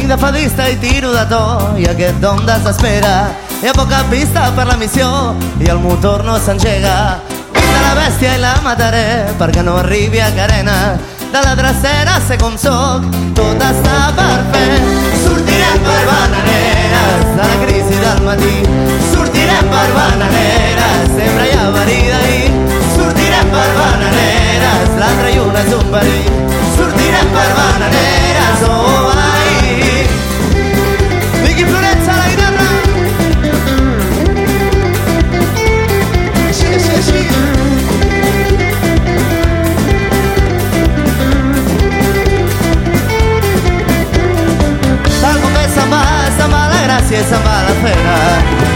de fadista i tiro de to, i aquest don desespera. Hi ha poca pista per la missió i el motor no s'engega. Vinc la bèstia i la mataré perquè no arribi a carena. De la drecera sé com soc, tot està per fer. Sortirem per Bananeres de la crisi del matí. Sortirem per Bananeres, sempre hi ha verí d'ahir. Sortirem per Bananeres, l'altra lluna és un perill. Sortirem per Bananeres, oh ai. Vicky Florenza, la guitarra. Així, així, així. Tal com ve se'n va la gràcia i se'n va la fera.